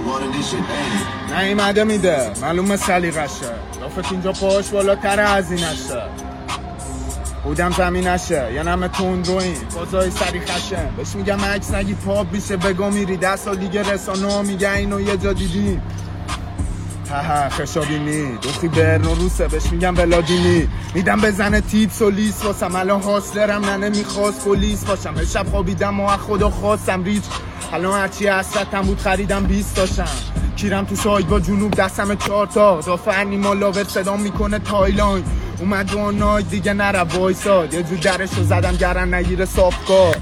نیومده میده معلومه سلیقشه. لافت اینجا پاش بالاتر از اینشه. بودم زمینشه یا نمه تون روین بازای سری خشه. بهش میگم عکس نگی پاپ میشه بگو میری 10 سال دیگه رسانه ها میگه اینو یه جا دیدی. خشابینی دوخی برنو روسه. بهش میگم ولادینی میدم بزنه تیپس و لیس واسم. الان حاصلرم ننه میخواست پلیس باشم. شب خوابیدم و خدا خواستم ریچ. الان هرچی حسرتم بود خریدم 20 تاشم. کیرم تو ساید با جنوب دستم 4 تا. دافع انیمال لاور صدام میکنه تایلاند. اومد و نای دیگه نره وایساد. یه جو درشو زدم گرن نگیره صافکار.